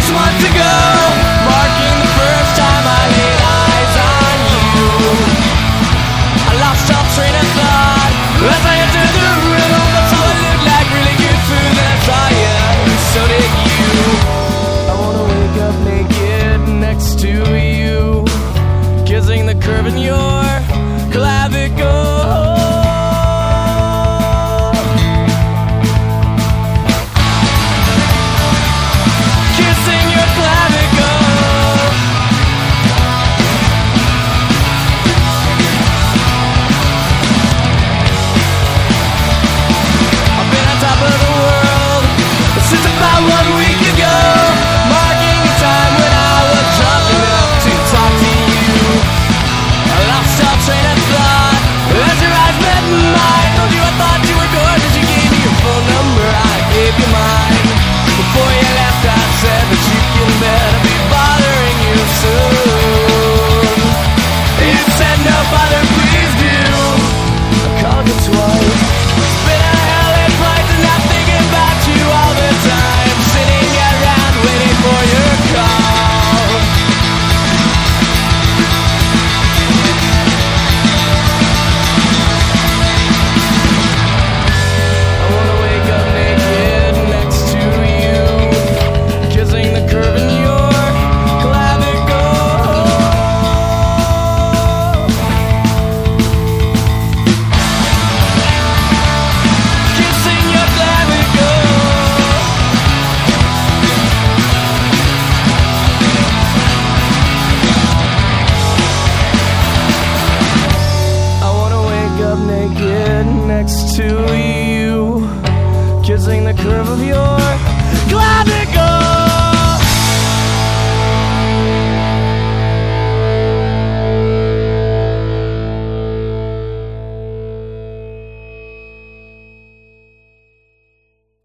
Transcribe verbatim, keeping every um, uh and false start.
months ago, marking the first time I laid eyes on you. I lost all train of thought as I entered the room. I saw it looked like really good food, and I saw you, and so did you. I wanna wake up naked next to you, kissing the curve in your clavicle. One week ago, marking a time when I was drunk enough to talk to you. I lost all train of thought as your eyes met mine. Told you I thought you were gorgeous. You gave me your phone number, I gave you mine. Before you left, I said that you can bet I'll be bothering you soon. You said no bother, please do. I called you twice. It's been a hell of flights and I'm thinking about you all the time. Waiting for your call. I wanna wake up naked next to you, kissing the curve in your clavicle. Kissing your clavicle. Naked next to you, kissing the curve of your clavicle.